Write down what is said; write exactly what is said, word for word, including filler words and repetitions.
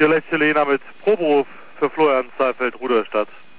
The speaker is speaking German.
Hier lässt Helena mit Proberuf für Florian Saalfeld, Rudolstadt.